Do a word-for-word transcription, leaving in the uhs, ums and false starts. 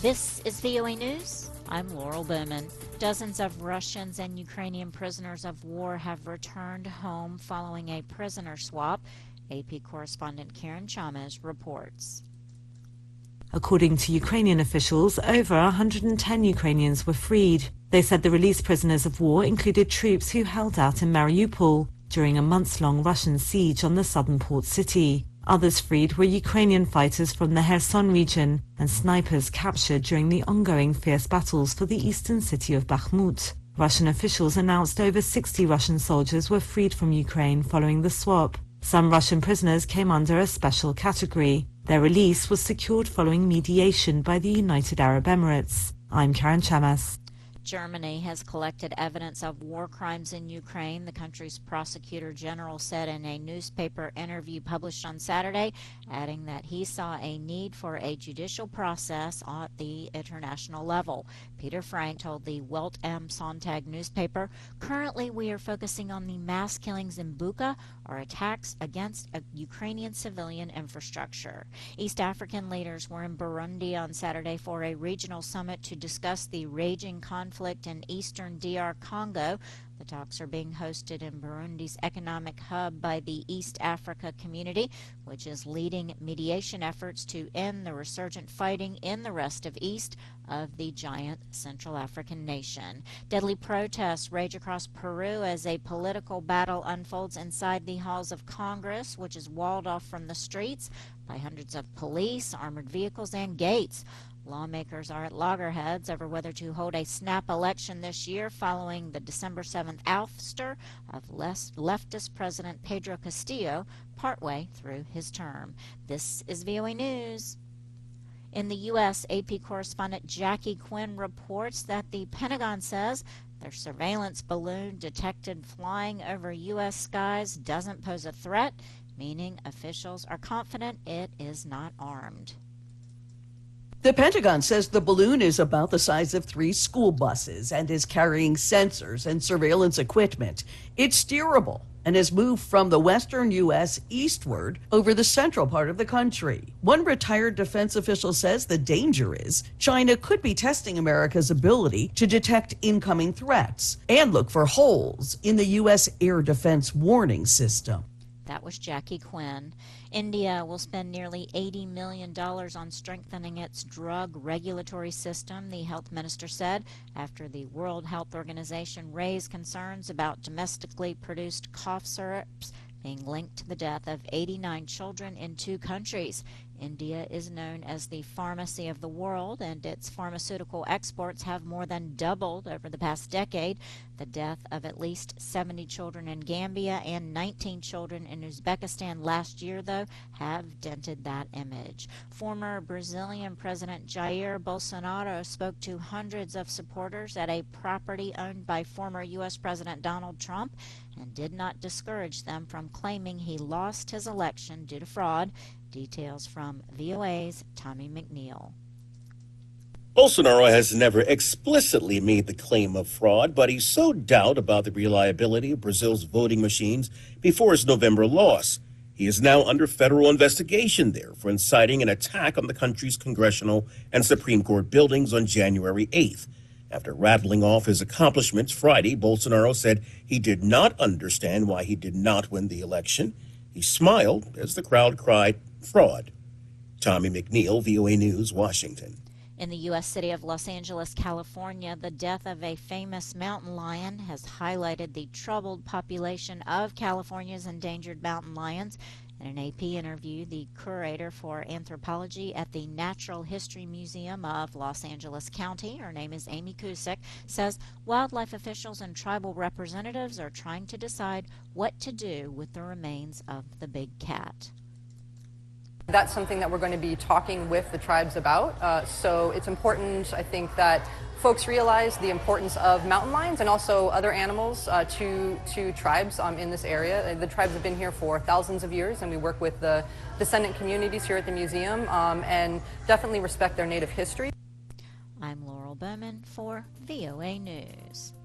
This is V O A News. I'm Laurel Bowman. Dozens of Russians and Ukrainian prisoners of war have returned home following a prisoner swap. A P correspondent Karen Chalmers reports. According to Ukrainian officials, over one hundred ten Ukrainians were freed. They said the released prisoners of war included troops who held out in Mariupol during a months-long Russian siege on the southern port city. Others freed were Ukrainian fighters from the Kherson region and snipers captured during the ongoing fierce battles for the eastern city of Bakhmut. Russian officials announced over sixty Russian soldiers were freed from Ukraine following the swap. Some Russian prisoners came under a special category. Their release was secured following mediation by the United Arab Emirates. I'm Karen Chamas. Germany has collected evidence of war crimes in Ukraine, the country's prosecutor general said in a newspaper interview published on Saturday, adding that he saw a need for a judicial process at the international level. Peter Frank told the Welt am Sonntag newspaper, "Currently we are focusing on the mass killings in Bucha or attacks against a Ukrainian civilian infrastructure." East African leaders were in Burundi on Saturday for a regional summit to discuss the raging conflict conflict in eastern D R Congo. The talks are being hosted in Burundi's economic hub by the East Africa Community, which is leading mediation efforts to end the resurgent fighting in the rest of east of the giant Central African nation. Deadly protests rage across Peru as a political battle unfolds inside the halls of Congress, which is walled off from the streets by hundreds of police, armored vehicles, and gates. Lawmakers are at loggerheads over whether to hold a snap election this year following the December seventh ouster of leftist President Pedro Castillo partway through his term. This is V O A News. In the U S, A P correspondent Jackie Quinn reports that the Pentagon says their surveillance balloon detected flying over U S skies doesn't pose a threat, meaning officials are confident it is not armed. The Pentagon says the balloon is about the size of three school buses and is carrying sensors and surveillance equipment. It's steerable and has moved from the western U S eastward over the central part of the country. One retired defense official says the danger is China could be testing America's ability to detect incoming threats and look for holes in the U S air defense warning system. That was Jackie Quinn. India will spend nearly eighty million dollars on strengthening its drug regulatory system, the health minister said, after the World Health Organization raised concerns about domestically produced cough syrups being linked to the death of eighty-nine children in two countries. India is known as the pharmacy of the world, and its pharmaceutical exports have more than doubled over the past decade. The death of at least seventy children in Gambia and nineteen children in Uzbekistan last year, though, have dented that image. Former Brazilian President Jair Bolsonaro spoke to hundreds of supporters at a property owned by former U S President Donald Trump and did not discourage them from claiming he lost his election due to fraud. Details from V O A's Tommy McNeil. Bolsonaro has never explicitly made the claim of fraud, but he sowed doubt about the reliability of Brazil's voting machines before his November loss. He is now under federal investigation there for inciting an attack on the country's congressional and Supreme Court buildings on January eighth. After rattling off his accomplishments Friday, Bolsonaro said he did not understand why he did not win the election. He smiled as the crowd cried, "Fraud." Tommy McNeil, V O A News, Washington. In the U S city of Los Angeles, California, the death of a famous mountain lion has highlighted the troubled population of California's endangered mountain lions. In an A P interview, the curator for anthropology at the Natural History Museum of Los Angeles County, her name is Amy Cusick, says wildlife officials and tribal representatives are trying to decide what to do with the remains of the big cat. That's something that we're going to be talking with the tribes about. Uh, so it's important, I think, that folks realize the importance of mountain lions and also other animals uh, to to tribes um, in this area. The tribes have been here for thousands of years, and we work with the descendant communities here at the museum um, and definitely respect their native history. I'm Laurel Bowman for V O A News.